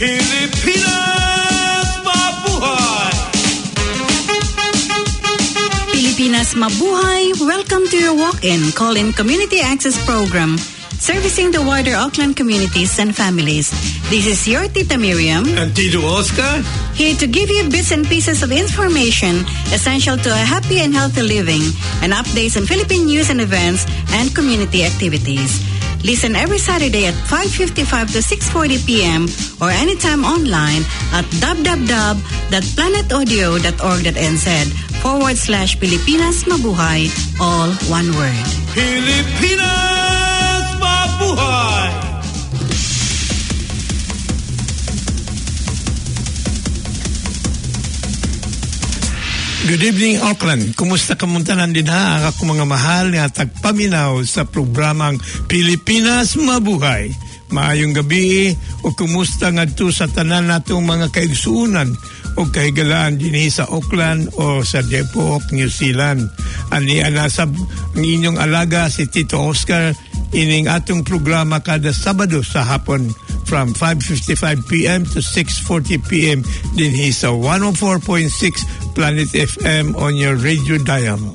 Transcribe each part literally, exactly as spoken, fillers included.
Pilipinas Mabuhay! Pilipinas Mabuhay, welcome to your walk-in call-in community access program servicing the wider Auckland communities and families. This is your Tita Miriam and Tito Oscar, here to give you bits and pieces of information essential to a happy and healthy living and updates on Philippine news and events and community activities. Listen every Saturday at five fifty-five to six forty p.m. or anytime online at www.planetaudio.org.nz forward slash Pilipinas Mabuhay, all one word. Pilipinas Mabuhay! Good evening, Auckland. Kumusta kamuntanan din ha ang akong mga mahal nga tagpaminaw sa programang Pilipinas Mabuhay. Maayong gabi o kumusta ngadto sa tanan natong mga kaigsuunan o kahigalaan dinhi sa Auckland o sa Depok, New Zealand. Ani anasab ang inyong alaga si Tito Oscar ining atong programa kada Sabado sa hapon from five fifty-five p.m. to six forty p.m. dinhi sa one oh four point six Planet F M on your radio dial.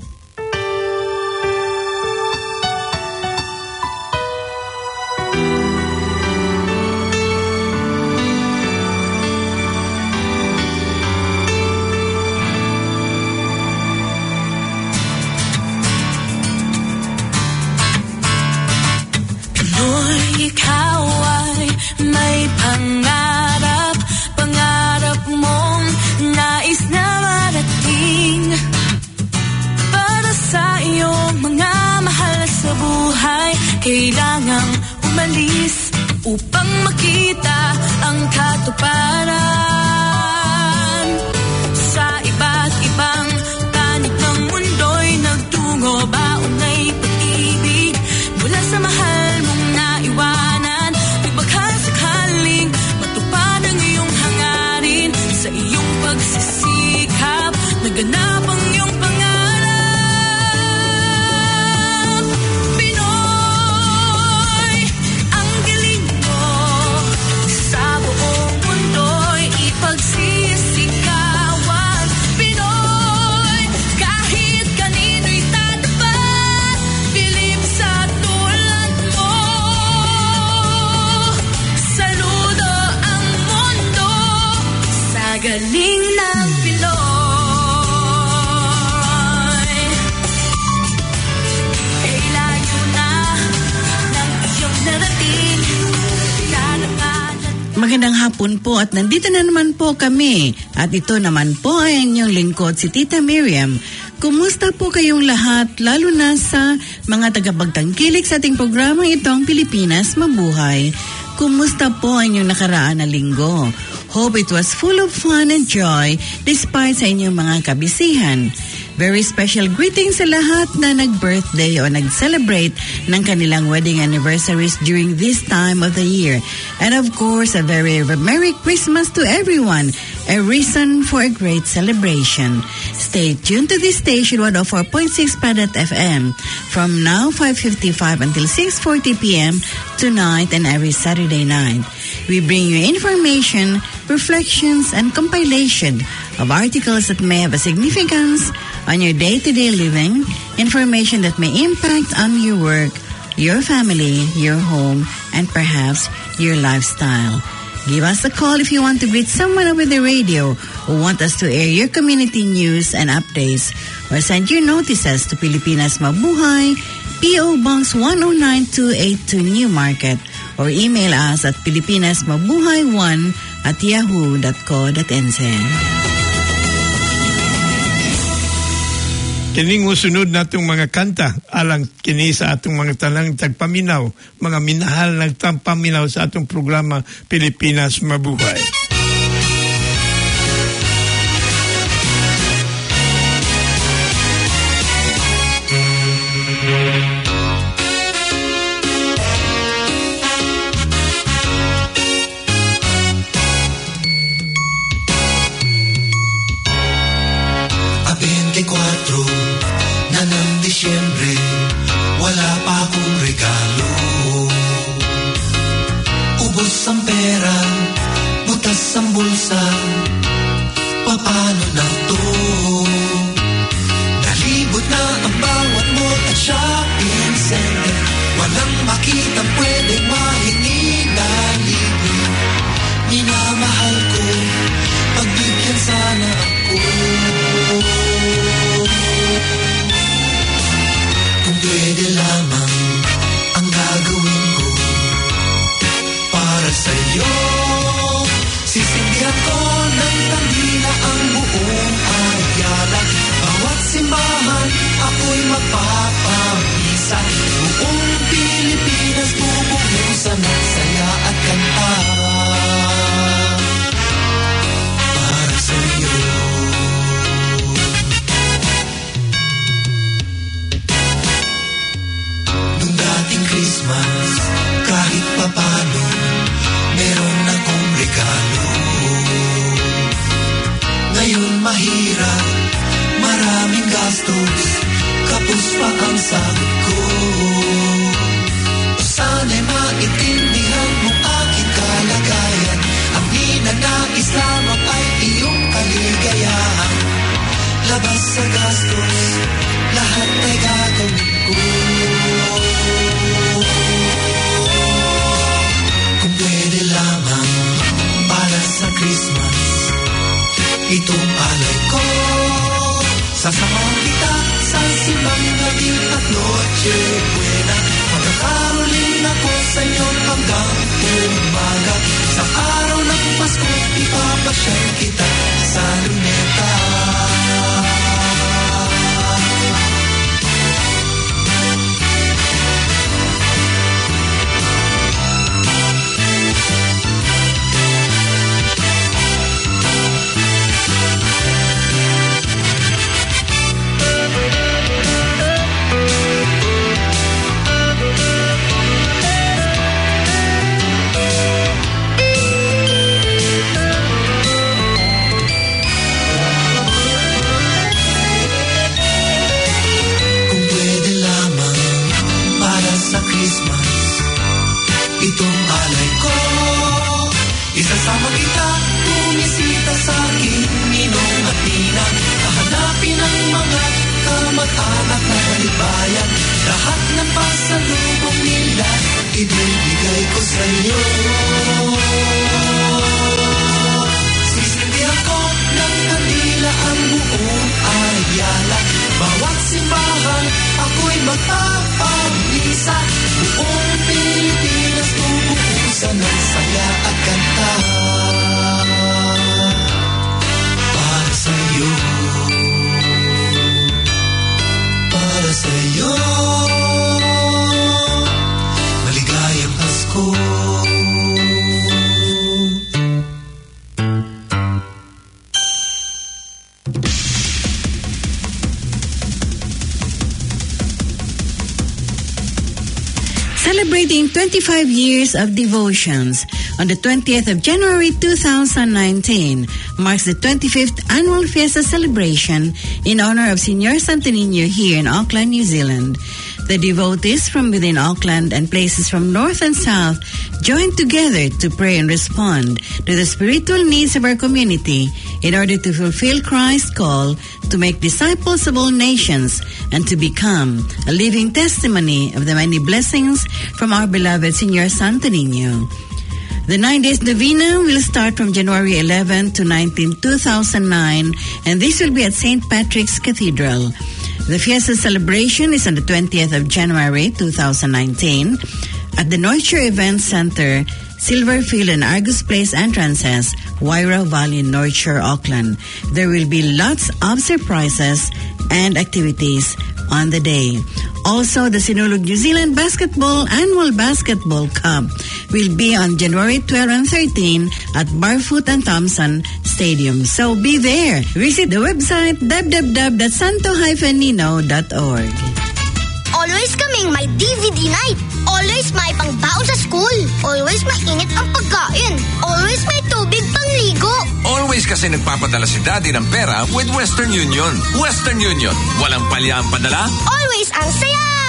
Ikaw ay may pangarap, pangarap mong nais na marating. Para sa iyong mga mahal sa buhay, kailangang umalis upang makita ang katuparan. Sa iba't ibang panig ng mundo'y nagtungo, baon ay pag-ibig mula sa mahal mong naiwanan. Ibaghan sakaling matupad ang iyong hangarin, sa iyong pagsisikap naganap ang iyong pangarap. Pinoy, ang galing mo, sa buong mundo'y ipagsisikawan. Pinoy, kahit kanino'y tatapat, bilib sa tulad mo. Saludo ang mundo sa galing ng Pinoy. Kay layo na ng iyong narating, lalakadan. Magandang hapon po at nandito na naman po kami. At ito naman po ay inyong lingkod si Tita Miriam. Kumusta po kayong lahat, lalo na sa mga tagapagtangkilik sa ating programa itong Pilipinas Mabuhay? Kumusta po ang inyong nakaraan na linggo? Hope it was full of fun and joy despite sa inyong mga kabisihan. Very special greetings sa lahat na nag-birthday o nag-celebrate ng kanilang wedding anniversaries during this time of the year. And of course, a very Merry Christmas to everyone. A reason for a great celebration. Stay tuned to this station, one oh four point six Planet F M. From now, five fifty-five until six forty p.m. tonight and every Saturday night. We bring you information, reflections, and compilation of articles that may have a significance on your day-to-day living, information that may impact on your work, your family, your home, and perhaps your lifestyle. Give us a call if you want to greet someone over the radio or want us to air your community news and updates, or send your notices to Pilipinas Mabuhay, P O Box one oh nine two eight two Newmarket, or email us at pilipinasmabuhay one at yahoo dot co dot n z. Kining musunod natong mga kanta alang kini sa atong mga tanang tagpaminaw, mga minahal nagtampaminaw sa atong programa Pilipinas Mabuhay. Disyembre, wala pa akong regalo. Ubos ang pera, buta ang bulsa, paano na to? Nalibot na ang bawat mall at shopping center. Walang makitang pwedeng mahingi na libre. Minamahal ko, pagbigyan sana ako. Kung pwede lamang ang gagawin ko para sa'yo, sisindihan ko ng kandila ang buong Ayala. Bawat simbahan ako'y magpapamisa. Buong Pilipinas bubuhusan ng saya at kanta para sa'yo. Nung dating Christmas, kahit papano meron akong regalo. Ngayon mahirap, maraming gastos, kapos pa ang sagot ko. Sana'y maintindihan mo aking kalagayan. Ang ninanais lamang ay iyong kaligayahan. Labas sa gastos, lahat ay gagawin ko. Kung pwede lamang para sa Christmas, itong alay ko. Sasamahan kita sa simbang gabi at Noche Buena. Magkakaroling ako sa iyo hanggang umaga. Sa araw ng Pasko, ipapasyal kita sa luneta. Itong alay ko, isasama kita, bumisita sa aking ninong at ninang. Kahanapin ang mga kamag-anak na malibayan. Lahat ng pasalubong nila, ibibigay ko sa iyo. Sisindihan ko ng kandila ang buong Ayala. Bawat simbahan, ako'y magpapamisa. Buong Pilipinas bubuhusan ng saya at kanta para sa'yo, para sa'yo. Maligayang Pasko. Celebrating twenty-five years of devotions on the twentieth of January two thousand nineteen marks the twenty-fifth annual Fiesta celebration in honor of Señor Santo Niño here in Auckland, New Zealand. The devotees from within Auckland and places from north and south joined together to pray and respond to the spiritual needs of our community in order to fulfill Christ's call to make disciples of all nations and to become a living testimony of the many blessings from our beloved Señor Santo Niño. The nine days novena will start from January eleventh to nineteenth, two thousand nine, and this will be at Saint Patrick's Cathedral. The Fiesta celebration is on the twentieth of January two thousand nineteen at the North Shore Event Center, Silverfield and Argus Place entrances, Wairau Valley, North Shore, Auckland. There will be lots of surprises and activities on the day. Also, the Sinulog New Zealand Basketball Annual Basketball Cup will be on January twelfth and thirteenth at Barfoot and Thompson Stadium. So be there. Visit the website w w w dot santo dash nino dot org. Always kaming may D V D night. Always may pangbaon sa school. Always mainit ang pagkain. Always may tubig pangligo. Always kasi nagpapadala si Daddy ng pera with Western Union. Western Union. Walang palya ang padala. Always ang saya!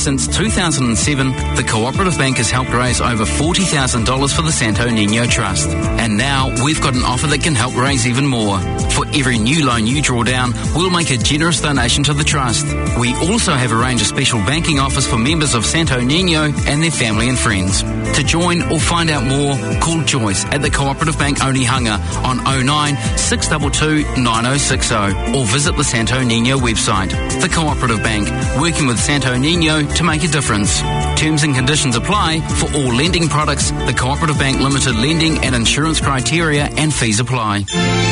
Since two thousand seven, the Cooperative Bank has helped raise over forty thousand dollars for the Santo Niño Trust. And now we've got an offer that can help raise even more. For every new loan you draw down, we'll make a generous donation to the Trust. We also have arranged a special banking offers for members of Santo Niño and their family and friends. To join or find out more, call Joyce at the Cooperative Bank Onehunga on oh nine, six two two, nine oh six oh or visit the Santo Niño website. The Cooperative Bank, working with Santo Niño to make a difference. Terms and conditions apply for all lending products. The Cooperative Bank Limited lending and insurance criteria and fees apply.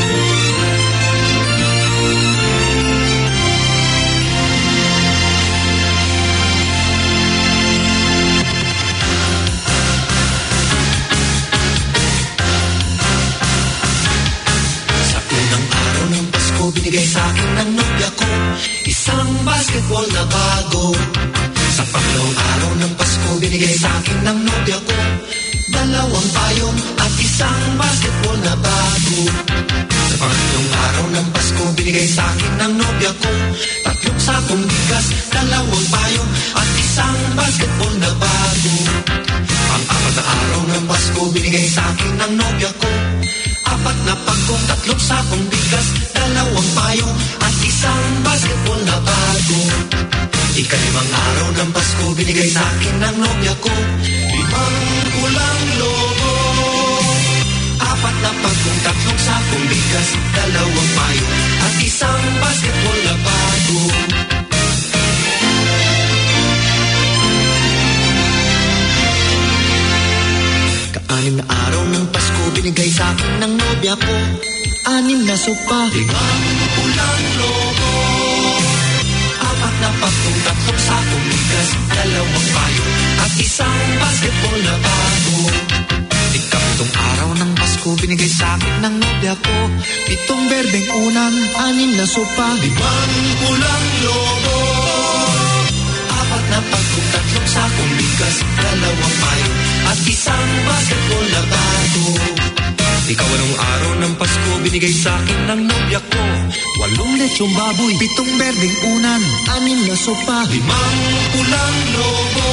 Binigay sa akin ng nobya ko isang basketball na bago. Sa pangalawang araw ng Pasko, binigay sa akin ng nobya ko dalawang payong at isang basketball na bago. Sa pangalawang araw ng Pasko, binigay sa akin ng nobya ko tatlong sakong bigas, dalawang payong at isang basketball na bago. Pang-apat na araw ng Pasko, binigay sa akin ng nobya ko apat na pagkong, tatlong sakong bigas, dalawang payong at isang basketball na bago. Ikalimang araw ng Pasko, binigay sa akin ng nobya ko limang pulang lobo, apat na pagkong, tatlong sakong bigas, dalawang payong at isang basketball na bago. Anim na araw ng Pasko, binigay sa akin ng nobya ko anim na sopa, limang pulang lobo, apat na pagkong, tatlong sakong bigas, dalawang payong at isang basketball na bago. Ikapitong araw ng Pasko, binigay sa akin ng nobya ko pitong berdeng unan, anim na sopa, limang pulang lobo, apat na pagkong, tatlong sakong bigas, dalawang payong at isang basketball na bago. Ikaw-anong araw ng Pasko, binigay sa akin ng nobya ko walong lechong baboy, pitong berdeng unan, anim na sopa, limang pulang lobo,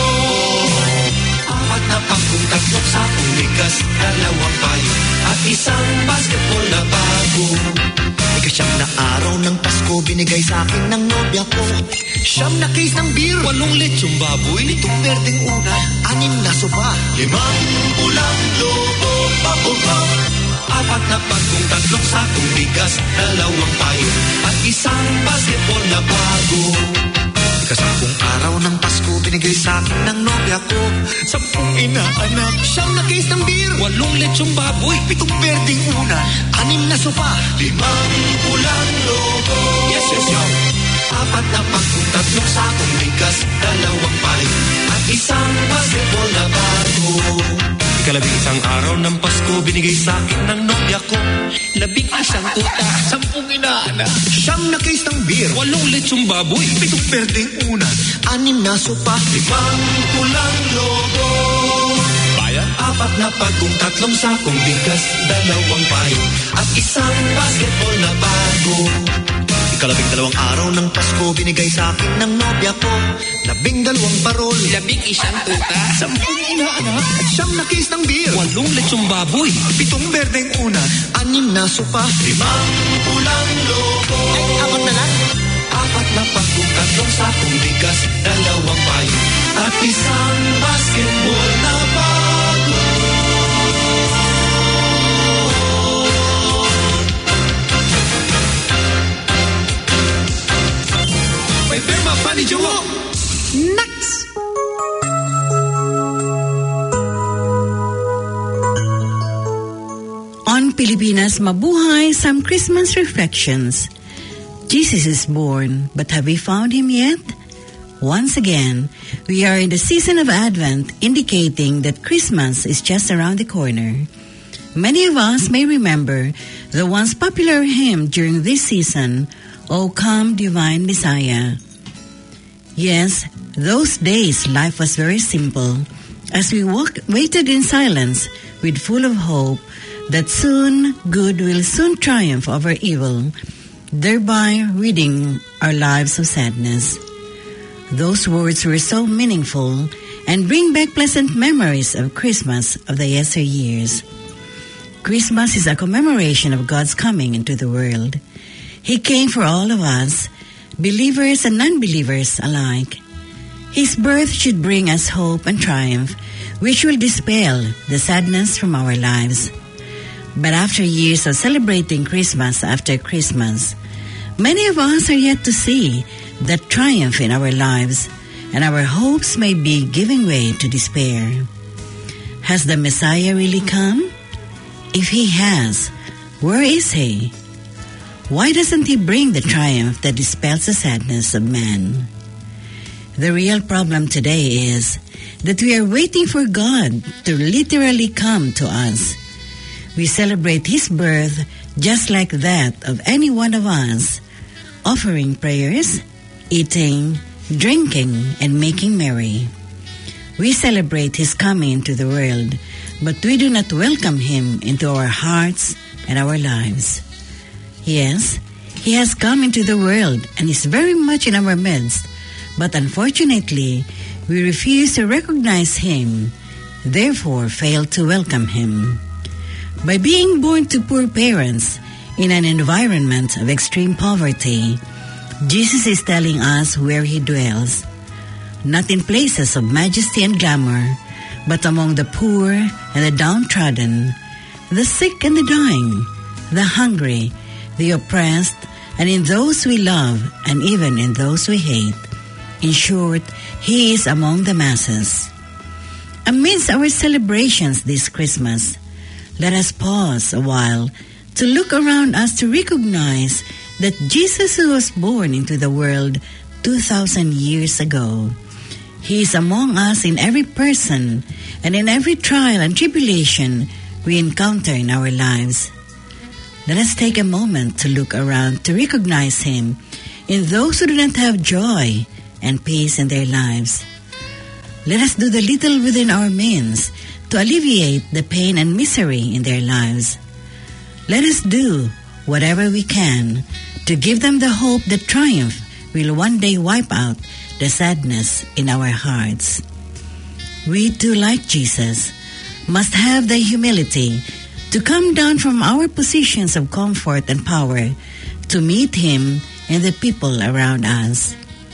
apat na pagkong, tatlong sakong bigas, dalawang payong at isang basketball na bago. Ikasyam na araw ng Pasko, binigay sa akin ng nobya ko siyam na case ng beer, walong lechong baboy, pitong berdeng unan, anim na sopa, limang pulang lobo, bubble pop, apat na pagkong, tatlong sakong bigas, dalawang payong at isang basketball na bago. Ikasampung araw ng Pasko, binigay sa akin ng nobya ko sampung inaanak, siyam na case ng beer, walong lechong baboy, pitong berdeng unan, anim na sopa, limang pulang lobo, yes, yes, yes, apat na pagkong, tatlong sakong bigas, dalawang payong at isang basketball na bago. Ikalabing isang araw ng Pasko, binigay sa akin ng nobya ko labing isang tuta, sampung inaanak, siyam na case ng beer, walong lechong baboy, pitong berdeng unan, anim na sopa, limang pulang lobo, bayan, apat na pagkong, tatlong sakong bigas, dalawang payong at isang basketball na bago. Ikalabing dalawang araw ng Pasko, binigay sa akin ng nobya ko labing dalawang parol, labing isang tuta, sampung inaanak, at siyam na case ng beer, walong lechong baboy, pitong berdeng unan, anim na sopa, limang pulang lobo, ay apat na lang, apat na pagkong, tatlong sakong bigas, dalawang payong at isang basketball na bago. May firma pa ni Jowo. Next! On Pilipinas Mabuhay, some Christmas reflections. Jesus is born, but have we found him yet? Once again, we are in the season of Advent, indicating that Christmas is just around the corner. Many of us may remember the once popular hymn during this season, O Come Divine Messiah. Yes, those days life was very simple, as we walk, waited in silence with full of hope that soon good will soon triumph over evil, thereby ridding our lives of sadness. Those words were so meaningful and bring back pleasant memories of Christmas of the yesteryears. Christmas is a commemoration of God's coming into the world. He came for all of us, believers and non-believers alike. His birth should bring us hope and triumph, which will dispel the sadness from our lives. But after years of celebrating Christmas after Christmas, many of us are yet to see that triumph in our lives, and our hopes may be giving way to despair. Has the Messiah really come? If he has, where is he? Why doesn't he bring the triumph that dispels the sadness of man? The real problem today is that we are waiting for God to literally come to us. We celebrate his birth just like that of any one of us, offering prayers, eating, drinking, and making merry. We celebrate his coming into the world, but we do not welcome him into our hearts and our lives. Yes, he has come into the world and is very much in our midst, but unfortunately, we refuse to recognize him, therefore fail to welcome him. By being born to poor parents in an environment of extreme poverty, Jesus is telling us where he dwells, not in places of majesty and glamour, but among the poor and the downtrodden, the sick and the dying, the hungry, the oppressed, and in those we love and even in those we hate. In short, he is among the masses. Amidst our celebrations this Christmas, let us pause a while to look around us to recognize that Jesus, who was born into the world two thousand years ago, he is among us in every person and in every trial and tribulation we encounter in our lives. Let us take a moment to look around to recognize him in those who do not have joy and peace in their lives. Let us do the little within our means to alleviate the pain and misery in their lives. Let us do whatever we can to give them the hope that triumph will one day wipe out the sadness in our hearts. We too, like Jesus, must have the humility to come down from our positions of comfort and power to meet him and the people around us.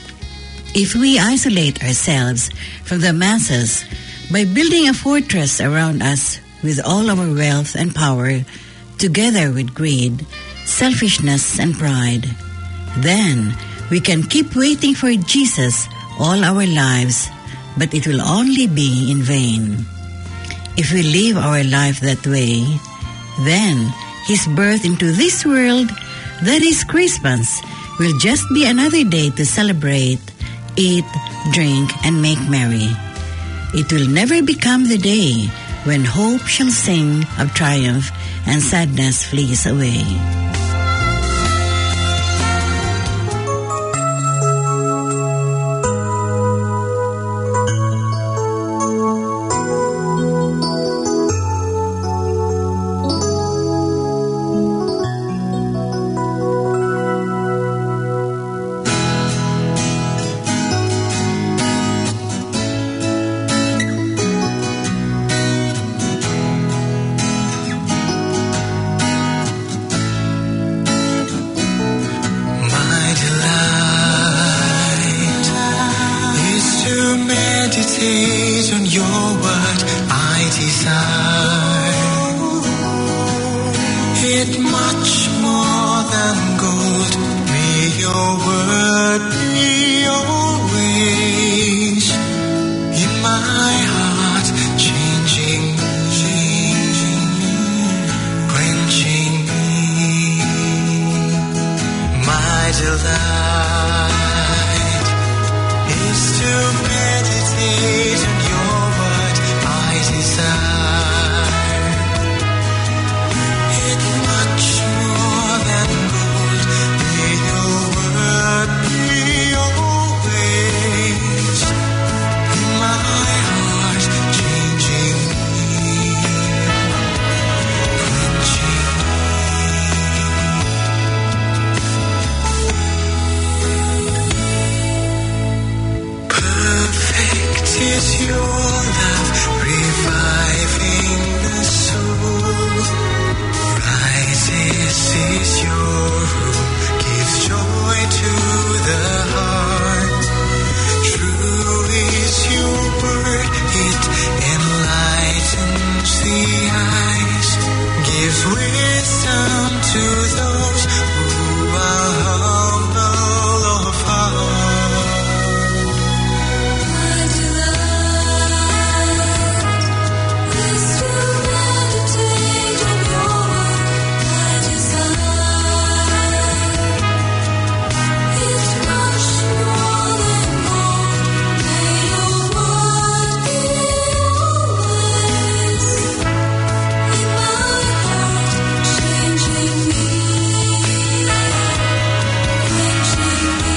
If we isolate ourselves from the masses by building a fortress around us with all our wealth and power, together with greed, selfishness, and pride, then we can keep waiting for Jesus all our lives, but it will only be in vain. If we live our life that way, then his birth into this world, that is Christmas, will just be another day to celebrate, eat, drink, and make merry. It will never become the day when hope shall sing of triumph and sadness flees away. empty eyes gives wisdom to those who are humble of heart. My delight is to meditate on your word. My desire is much more than gold. May your word be always in my heart, changing me, quenching me.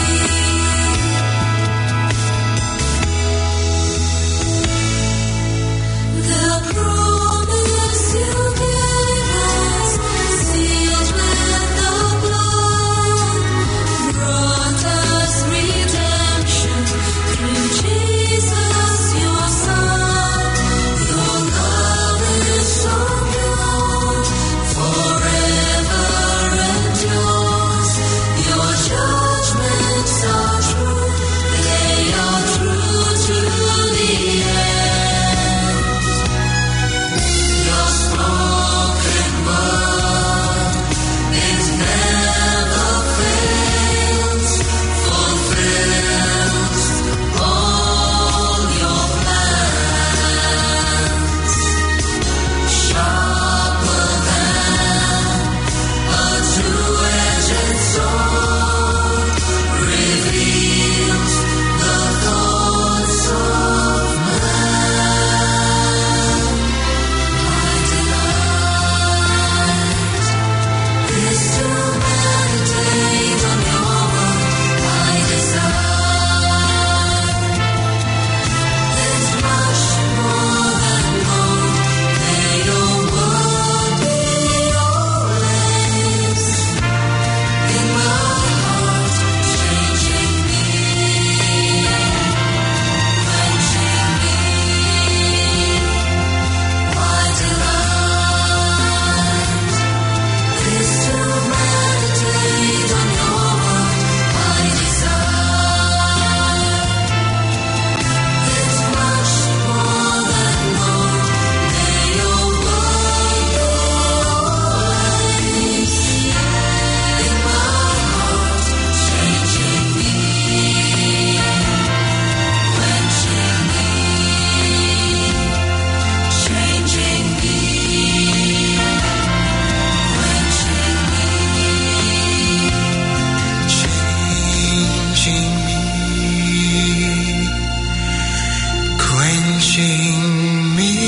The promise you gave us, sealed with the blood, brought us redemption through Jesus, your Son. Your love is so pure, forever endures. Your judgments are true, they are true to the end. Your spoken word, it never fails, fulfills all your plans. Sharper than a two-edged sword, reveals the thoughts of man. My delight is to meditate on your word. My desire is much more than gold. May your word be always in my heart, changing me, quenching me. My delight is to meditate on your word. My desire is much more than gold. May your word be always in my heart, changing me, quenching me, changing me, quenching me, changing me,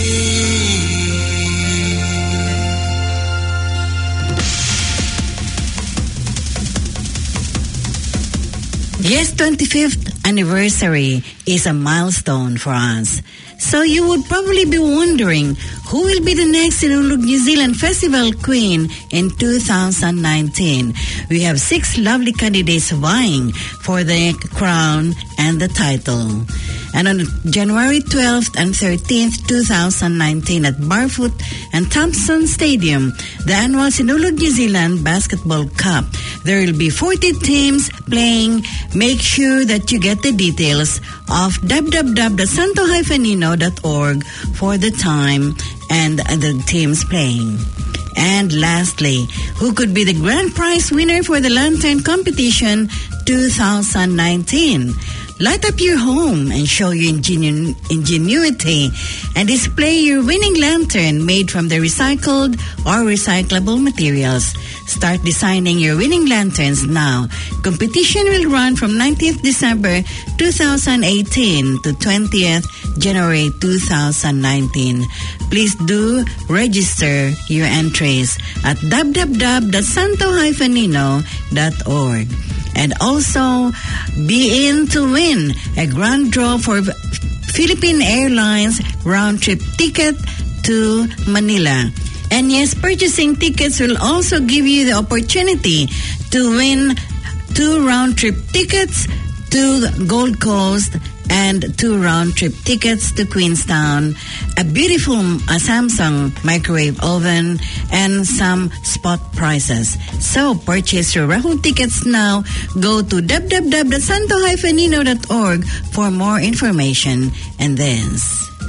quenching me. Yes, twenty-fifth anniversary is a milestone for us. So you would probably be wondering who will be the next Sinulog New Zealand Festival Queen in two thousand nineteen. We have six lovely candidates vying for the crown and the title. And on January twelfth and thirteenth, two thousand nineteen at Barfoot and Thompson Stadium, the annual Sinulog New Zealand Basketball Cup, there will be forty teams playing. Make sure that you get the details of w w w dot santo dash nino dot org for the time and the teams playing. And lastly, who could be the grand prize winner for the Lantern Competition two thousand nineteen? Light up your home and show your ingenu- ingenuity and display your winning lantern made from the recycled or recyclable materials. Start designing your winning lanterns now. Competition will run from nineteenth December two thousand eighteen to twentieth January two thousand nineteen. Please do register your entries at w w w dot santo dash nino dot org. And also, be in to win a grand draw for Philippine Airlines round-trip ticket to Manila. And yes, purchasing tickets will also give you the opportunity to win two round-trip tickets to the Gold Coast and two round-trip tickets to Queenstown, a beautiful uh, Samsung microwave oven, and some spot prizes. So purchase your raffle tickets now. Go to w w w dot santo dash nino dot org for more information. And this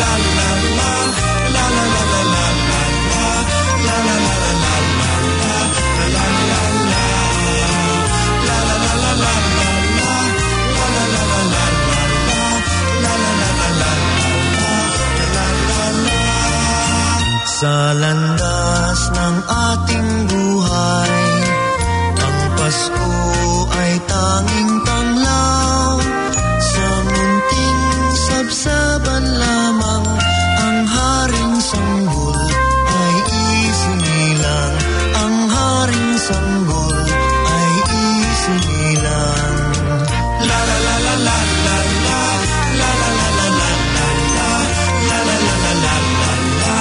Sa landas ng ating buhay, ang Pasko ay tanging tanglaw. Sa munting sabsaban lamang, ang Haring Sanggol ay isinilang. Ang Haring Sanggol ay isinilang. La la la la la la la, la la la la la la la, la la la la la la la.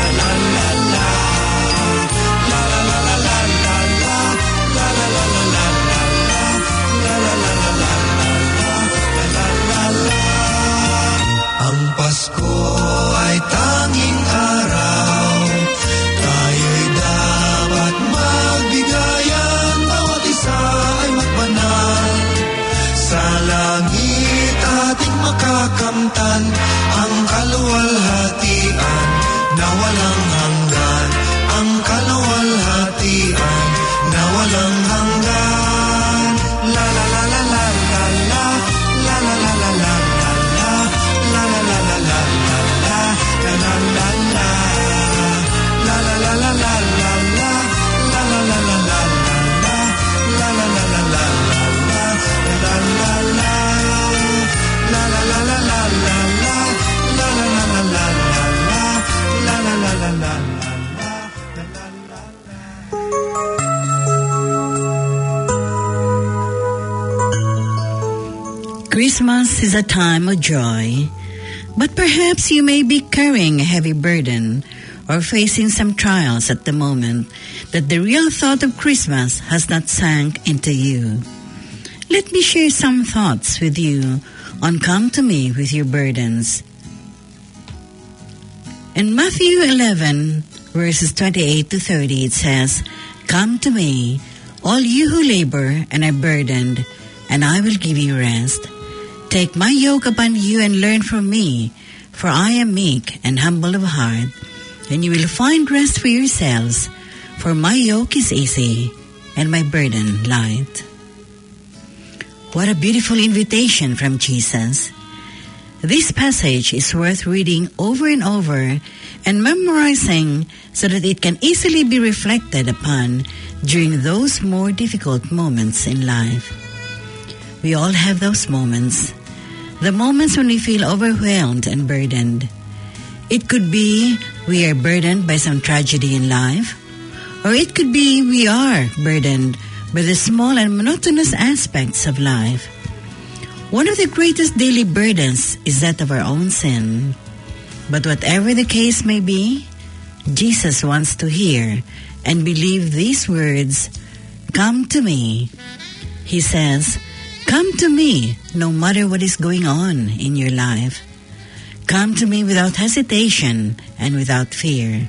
Ang Pasko ay tanging araw, tayo'y dapat magbigayan, bawat isa ay magbanal. Sa langit ating makakamtan ang kaluwalhatian na walang hanggan, ang kaluwalhatian na walang hanggan. La la la la la la la, la la la la la la la, la la la la la la la, la la la la, la la la la la la la, la la la la la la la, la la la la la la la, la la la, la la la la la la la, la la la la la la la, la la la la la. Christmas is a time of joy, but perhaps you may be carrying a heavy burden or facing some trials at the moment that the real thought of Christmas has not sank into you. Let me share some thoughts with you on Come to Me with Your Burdens. In Matthew eleven, verses twenty-eight to thirty, it says, "Come to me, all you who labor and are burdened, and I will give you rest. Take my yoke upon you and learn from me, for I am meek and humble of heart, and you will find rest for yourselves, for my yoke is easy and my burden light." What a beautiful invitation from Jesus. This passage is worth reading over and over and memorizing so that it can easily be reflected upon during those more difficult moments in life. We all have those moments. The moments when we feel overwhelmed and burdened. It could be we are burdened by some tragedy in life, or it could be we are burdened by the small and monotonous aspects of life. One of the greatest daily burdens is that of our own sin. But whatever the case may be, Jesus wants to hear and believe these words, "Come to me." He says, "Come to me no matter what is going on in your life. Come to me without hesitation and without fear."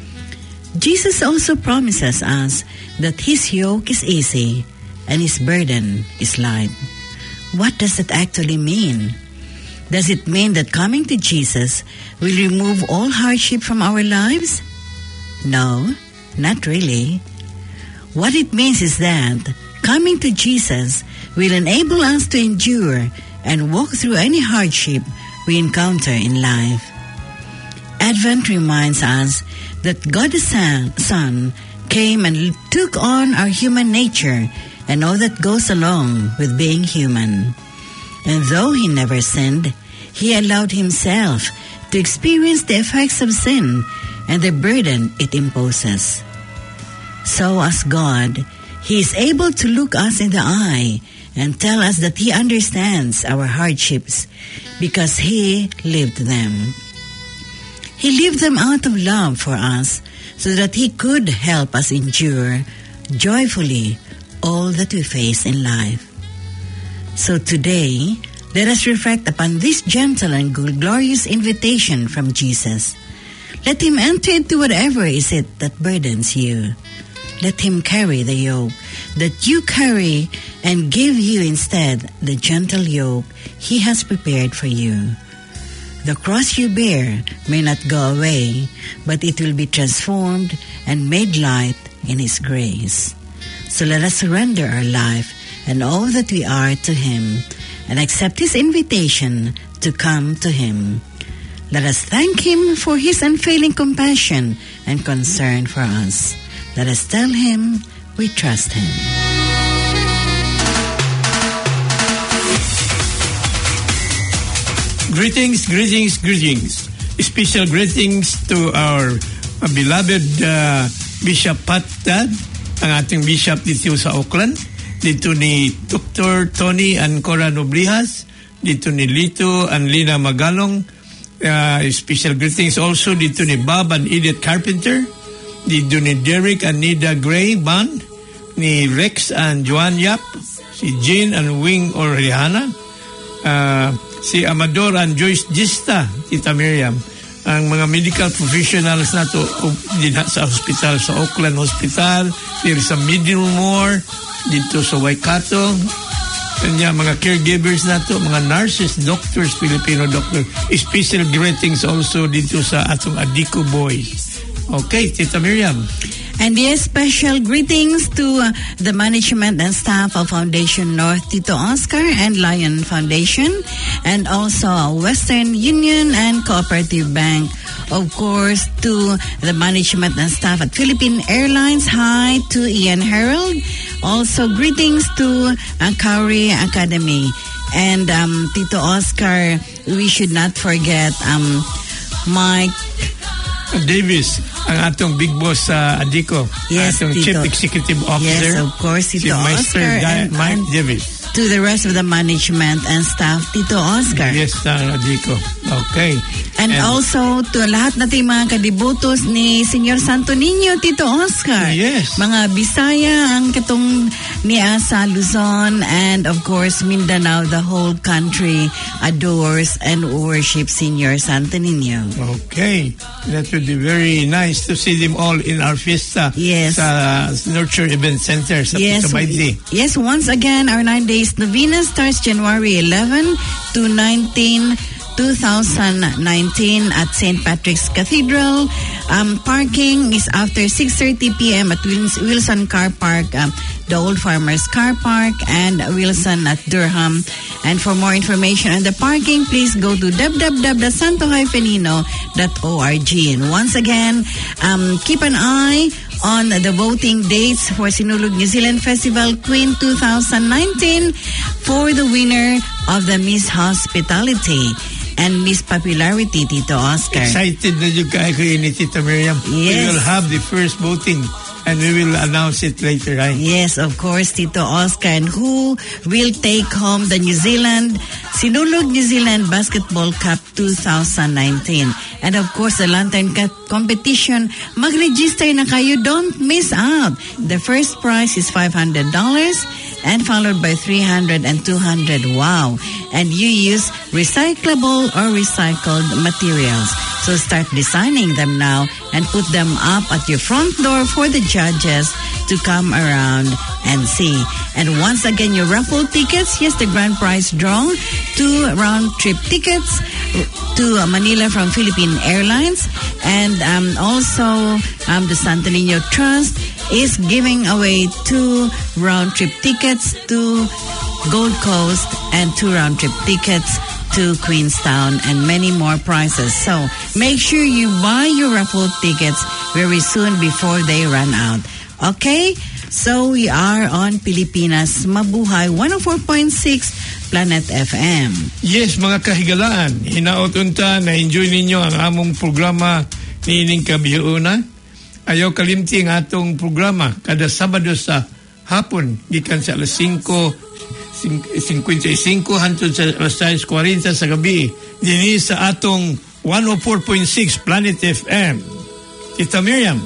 Jesus also promises us that His yoke is easy and His burden is light. What does that actually mean? Does it mean that coming to Jesus will remove all hardship from our lives? No, not really. What it means is that coming to Jesus will enable us to endure and walk through any hardship we encounter in life. Advent reminds us that God the Son came and took on our human nature and all that goes along with being human. And though He never sinned, He allowed Himself to experience the effects of sin and the burden it imposes. So as God, He is able to look us in the eye and tell us that He understands our hardships because He lived them. He lived them out of love for us so that He could help us endure joyfully all that we face in life. So today, let us reflect upon this gentle and glorious invitation from Jesus. Let Him enter into whatever is it that burdens you. Let Him carry the yoke that you carry and give you instead the gentle yoke He has prepared for you. The cross you bear may not go away, but it will be transformed and made light in His grace. So let us surrender our life and all that we are to Him and accept His invitation to come to Him. Let us thank Him for His unfailing compassion and concern for us. Let us tell Him we trust Him. Greetings, greetings, greetings. Special greetings to our uh, beloved uh, Bishop Pat Dad, ang ating bishop dito sa Auckland. Dito ni Doctor Tony and Cora Noblihas. Dito ni Lito and Lina Magalong. Uh, special greetings also dito ni Bob and Edith Carpenter. Dito ni Derek and Nida Gray Band. Ni Rex and Joan Yap. Si Jean and Wing Orellana. Uh, si Amador and Joyce Gista, Tita Miriam. Ang mga medical professionals nato din sa hospital, sa Auckland Hospital, dito sa Middlemore, dito sa Waikato. Kanya mga caregivers nato, mga nurses, doctors, Filipino doctor. Special greetings also dito sa atong Adiko boys. Okay, Tita Miriam. And yes, special greetings to uh, the management and staff of Foundation North Tito Oscar and Lion Foundation, and also Western Union and Cooperative Bank. Of course, to the management and staff at Philippine Airlines. Hi to Ian Harold. Also, greetings to uh, Kauri Academy. And um, Tito Oscar, we should not forget um, Mike Davis, ang atong big boss sa uh, Adiko. Yes, atong Tito. Chief Executive Officer. Yes, of course, Tito si Master Oscar. Di- and, Mike and Davis. to the rest of the management and staff, Tito Oscar. Yes, sa Adiko. Okay. And, and also to lahat nating mga kadibutos ni Senyor Santo Niño, Tito Oscar. Yes. Mga Bisaya, ang katong ni Asa, Luzon, and of course Mindanao, the whole country adores and worships Senyor Santo Niño. Okay. That would be very nice to see them all in our fiesta Yes. sa Nurture Event Center sa Yes, Pusabaydi. yes. Once again, our nine days novena starts January eleventh to nineteenth, twenty nineteen at Saint Patrick's Cathedral. Um, parking is after six thirty p.m. at Wils- Wilson Car Park, um, the Old Farmers Car Park, and Wilson at Durham. And for more information on the parking, please go to w w w dot santo dash nino dot org. And once again, um, keep an eye on the voting dates for Sinulog New Zealand Festival Queen twenty nineteen for the winner of the Miss Hospitality and Miss Popularity, Tito Oscar. Excited na yung kayo kayo ni Tita Miriam. We Yes. will have the first voting and we will announce it later, right? Yes, of course, Tito Oscar. And who will take home the New Zealand, Sinulog New Zealand Basketball Cup twenty nineteen. And of course, the Lantern Cup competition. Mag-register na kayo. Don't miss out. The first prize is five hundred dollars and followed by three hundred and two hundred. Wow. And you use recyclable or recycled materials. So start designing them now and put them up at your front door for the judges to come around and see. And once again, your raffle tickets, yes, the grand prize draw, two round-trip tickets to uh, Manila from Philippine Airlines. And um, also, um, the Santo Niño Trust is giving away two round-trip tickets to Gold Coast and two round-trip tickets to Queenstown and many more prizes. So make sure you buy your raffle tickets very soon before they run out. Okay? So we are on Pilipinas Mabuhay one oh four point six Planet F M. Yes, mga kahigalaan, hinaot unta na enjoy ninyo ang among programa niining kabiuna. Ayaw kalimti ang atong programa kada Sabado sa hapon gikan sa alas singko fifty-five hangtod sa alas sais forty sa gabi dinhi sa atong one oh four point six Planet F M. Tita Miriam.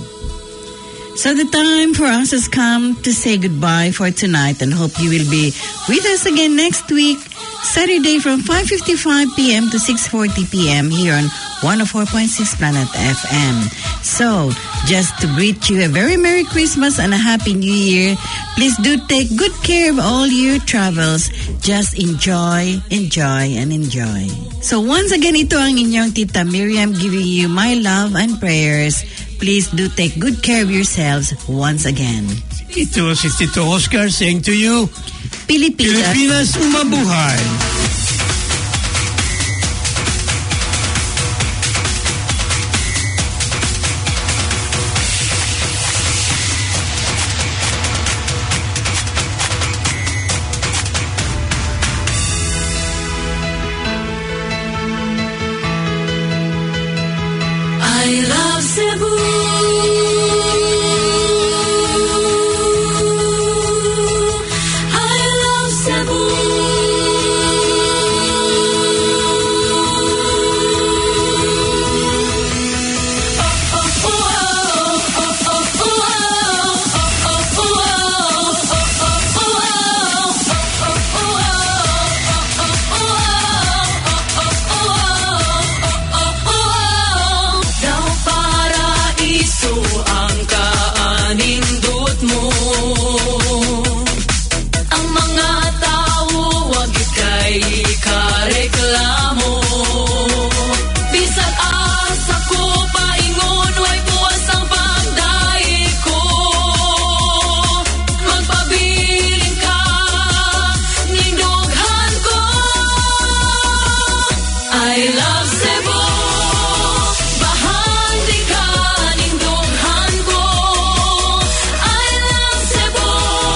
So the time for us has come to say goodbye for tonight and hope you will be with us again next week, Saturday from five fifty-five p.m. to six forty p.m. here on one oh four point six Planet F M. So just to greet you a very Merry Christmas and a Happy New Year. Please do take good care of all your travels. Just enjoy, enjoy, and enjoy. So once again, ito ang inyong Tita Miriam giving you my love and prayers. Please do take good care of yourselves once again. Ito si Tito Oscar saying to you, Pilipinas, Pilipinas mabuhay! I love Cebu. I love Cebu. Daw paraiso ang kaanindot mo. Ang mga tao wag ikay kareklamo. Bisag asa ko paingon way buwas ang pagdaig ko. Magpabiling ka ning dughan ko. I love Cebu. Bahandi ka ning dughan ko. I love Cebu.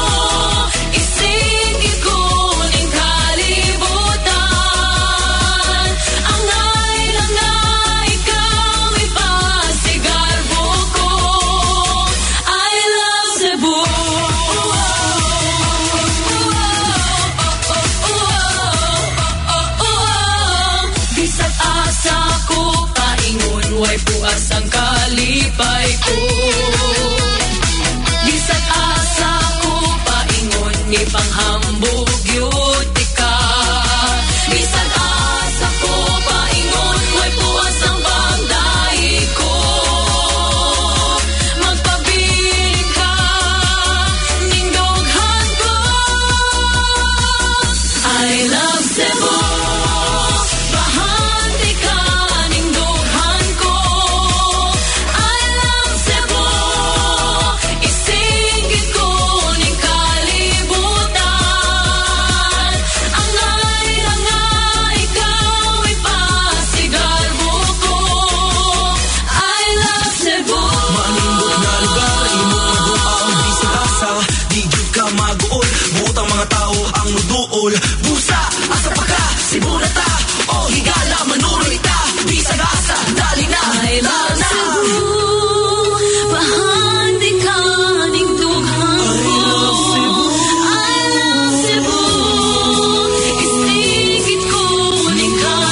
Isingit ko ning kalibutan. Ang ngailang nga ikaw ipasigarbo ko. I love Cebu. Bisag asa ko paingon way buas ang kalipay ko. Bisag asa ko paingon ni panghambog yuti ka. Bisag asa ko paingon way buas ang pagdaig ko. Magpabiling ka ning dughan ko. I love Cebu. Bahandi ka ning dughan ko. I love Cebu. Isingit ko ning kalibutan. Ang ngailang nga ikaw ipasigarbo ko. I love Cebu. Manindot na lugar, imo maduang di sa kasa, di jud ka maguol, buot ang mga tao ang nuduol. Busa, asa pa ka, Cebu na ta, o higala manuroy ta, di sa kasa, dali na, I love na. Cebu. Bahandi ka ning dughan ko. I love Cebu. Isingit ko ning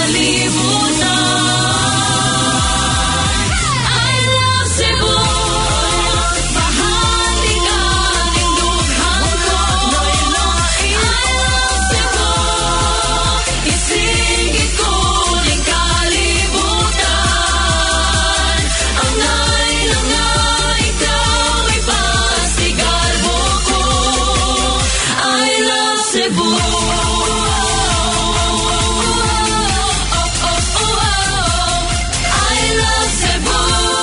kalibutan. I love Cebu. Bahandi ka ning dughan ko. I love Cebu. Isingit ko ning kalibutan. Ang ngailang nga ikaw ipasigarbo ko. I love Cebu. I love Cebu.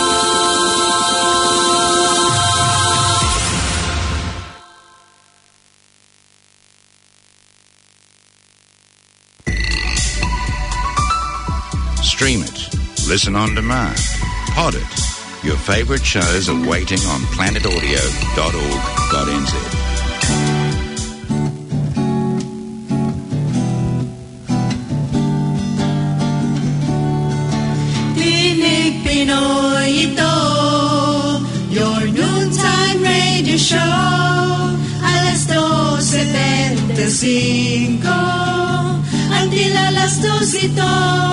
Stream it, listen on demand, pod it. Your favorite shows are waiting on planet audio dot org dot n z. Tinig Pinoy ito, your noontime radio show. Alas dose treinta y cinco, until alas dos ito.